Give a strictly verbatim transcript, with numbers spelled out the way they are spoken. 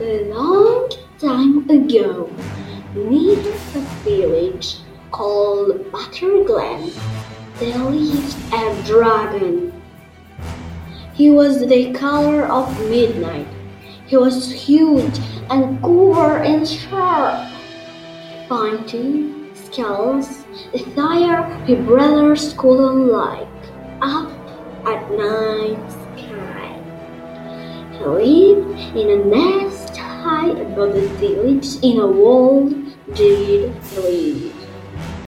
A long time ago, near a village called Butterglen, there lived a dragon. He was the color of midnight. He was huge and covered in sharp, pointy scales, the fire his brothers couldn't light up at night sky. He lived in a nest high above the village in a walled dead tree.